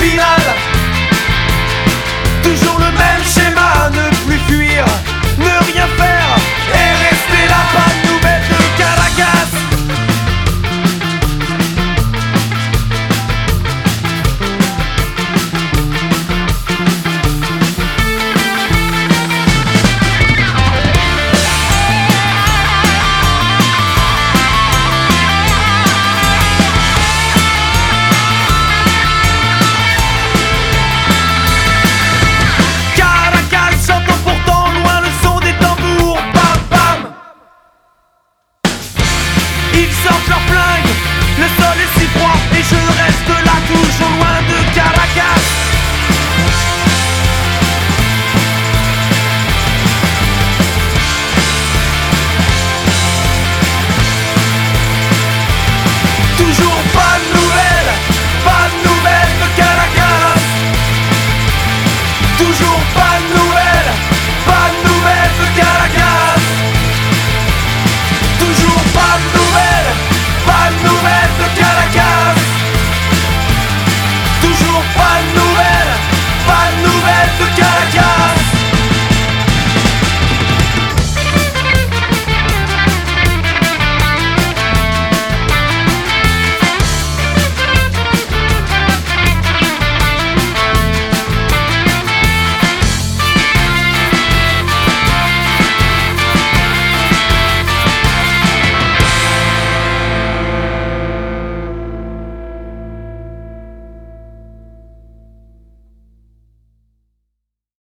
final. Toujours le même schéma, ne plus fuir, ne rien faire et rester là, pas de nouvelles de Caracas. Ils sortent leurs flingues, le sol est si froid et je reste là toujours loin de Caracas. Toujours pas